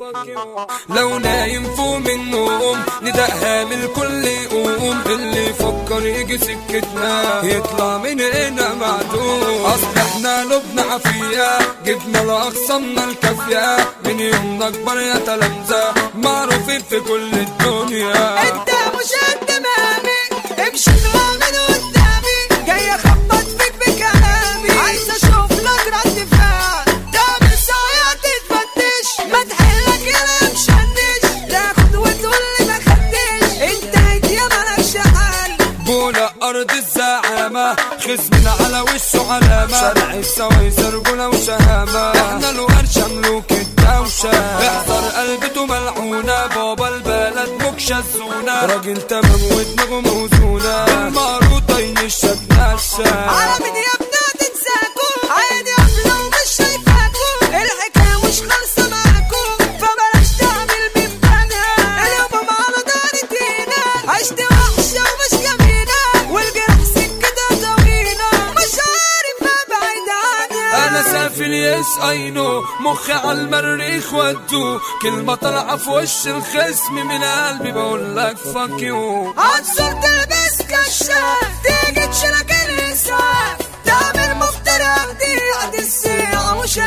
لو نايم فوق من النوم ندقها من الكل يقوم، اللي يفكر يجي سكتنا يطلع من هنا معدوم. اصل احنا لبنا عافية جبنا لأقصامنا الكافية، من يومنا اكبر يا تلامذة معروفين في كل الدنيا. انت مش قد مامي امشي اطلع من قدامي، جاي اخبط فيك بكلامي، عايز اشوف لك رد فعل تعمل ساعة تتفتش، ما تحلك يلا مشنش تاخد وتقول لي ما خدتش، انت هدية مالكش حل. بولا ارض الزعامة خصمنا على وشه علامة، شارع السوايس رجولة وشهامة، احنا الورشة ملوك الدوشة، احضر قلبته ملعونة، بابا البلد مكشزونة، راجل تمام ودماغه موزونة، المعروضة ينشا تنشا. على مين يا ابني تنساكوا عادي قبله ومش شايفاكوا، الحكاية مش خالصة معاكوا فبلاش تعمل من بنها، اليوم على دارتينا عشت وحشة ومش جميلة، والجرح سكتها طويلة مش عارف ابعد عنها. انا سافل يس اينو مخي على المريخ ودو، كلمة طالعة في وش الخصم من قلبي بقول لك فاك يو. عنصر تلبس كشاف تيجي تشيلك الاسعاف، تعمل مفترق دي عد الساعة مش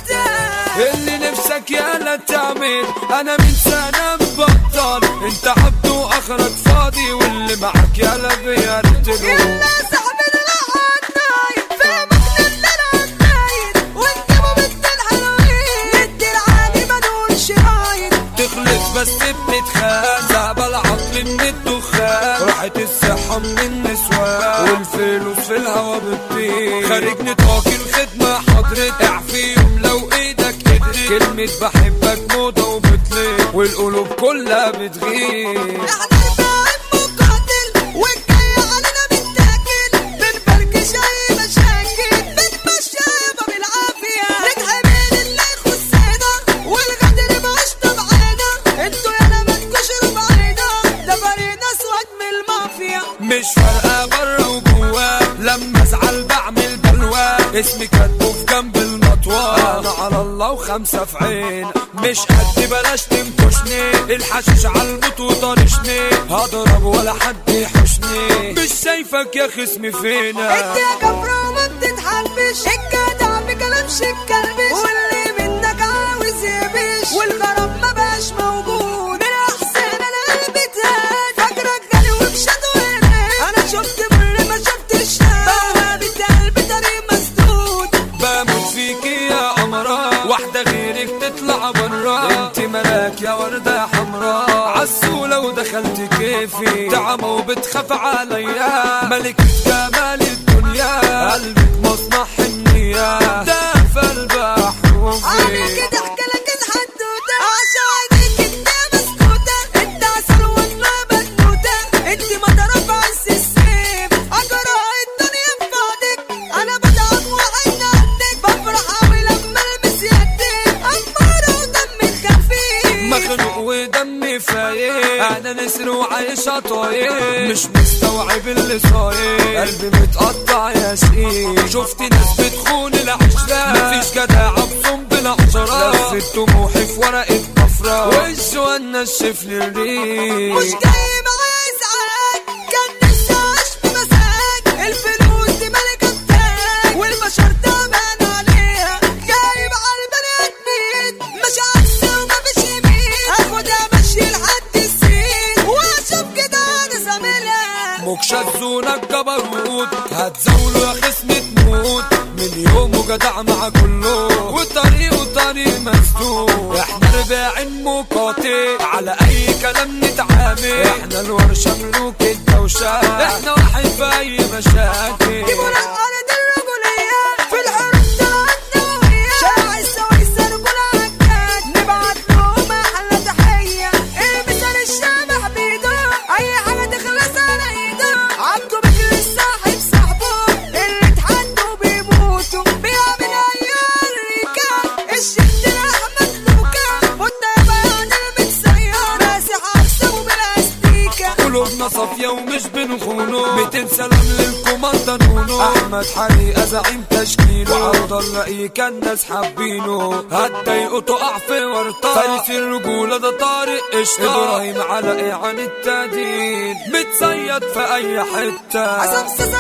هزكتاف، اللي نفسك يالا تعمل انا من سنة مبطل، انت عبد واخرك فاضي واللي معك يالا بيرتلو. يلا صاحبنا لحد نايم فهمك نبدأ نايم، وانت ممثل حلوين ندي العادي ما نقولش رايد، تخلص بس بنتخان زعبل عطل من الدخان، راحت الصحة من النسوان والفلوس في الهوا بتطير، خارج نطاق الخدمة حضرتك اعفيهم لو ايدك قدرت، كلمة بحبك موضة وبتلف والقلوب كلها بتغير. احنا الباعد مقاتل والجاي علينا بنتاكل، بنفركش اي مشاكل بنمشي يابا بالعافية، نتحمل اللي يخصنا والغدر مش تبعنا، انتوا يالا مالكوش ربعنا ده فريق اسود من المافيا. مش فارقة برا وجوا لما ازعل بعمل بلوى، اسمي كاتبه في جنب المطوى، انا على الله وخمسة في عين، مش قد بلاش تنكشني، الحشيش عالموت وطرشني، هضرب ولا حد يحشني، مش شايفك يا خصمي فينا. انت يا كفرة وما بتتحبش، الجدع بكلامش الكلبش، واللي منك عاوز يبش، والغرام ما بقاش موجود، من احسن انا قلبي تهان، فاكرك غالي وبشد وهناك، انا شفت مر ما شفتش بوابة قلبي طريق مسدود، بموت فيكي يا قمرة واحدة غيرك تطلع برا، انت ملاك يا وردة حمراء عالسولة ودخلت كيفي، تعمى وبتخاف عليا، ملكة جمال الدنيا قلبك مصنع حنية، ده في قلبها حروفي. عليك ضحكة لكن حدوتة عشانك انت مسكوتة، انت عسل وانا بنوتة، انت مضرب عز السيف اجراء الدنيا بفادك، انا بدعم وعين عندك بفرح اوي لما المس يدك، امارة ودمي خفيف مخنوق ودمي فايق، انا نسر وعايشة طايق، مش مستوعب اللي صاير، قلبي متقطع يا شقيق، شفت ناس بتخون العشرة، مفيش جداعة بصنب العشرة، لفت طموحي في ورقة بفرة، وشه نشف لي الريق، مش جاي معايا ازعاج، كان نفسي اعيش بمزاج، الفلوس دي ملكة تاج، والبشر تعبان عليها، جايب على البني ادمين، مش عكس ومفيش يمين، اخدها ماشي لحد السين، واشوف كده انا زميلها. مكشزونا الجبروت هتزاولوا يا خصمي تموت، من يوم جدع مع كله وطريقه طريق مسدود، احنا رباعين مقاتل على اي كلام نتعامل، احنا الورشة ملوك الدوشة، احنا واحد في اي مشاكل. جيبونا الارض الرجولية في الحروب طلعتنا وهي، شارع السوايس رجولة عجاد، نبعت لهم احلى تحية، المثال الشبح بيده اي حاجة تخلص على ايده، عبده بكر الصاحب صاحبه اللي اتحدوا بيموتوا، بيعمل اي الريكة الشد لاحمد لوكا، والنبي عن المتسير ماسح عكسه بالاستيكة، قلوبنا صافية ومش بنخونه. 200 سلام للكوماندا نونو. احمد حريقة زعيم تشكيله، وعبد الله ايه كان ناس حابينه. هتضايقوا تقع في ورطة، فارس الرجولة ده طارق قشطة. ابراهيم على ايه عن التهديد، متصيد في اي حتة. عصام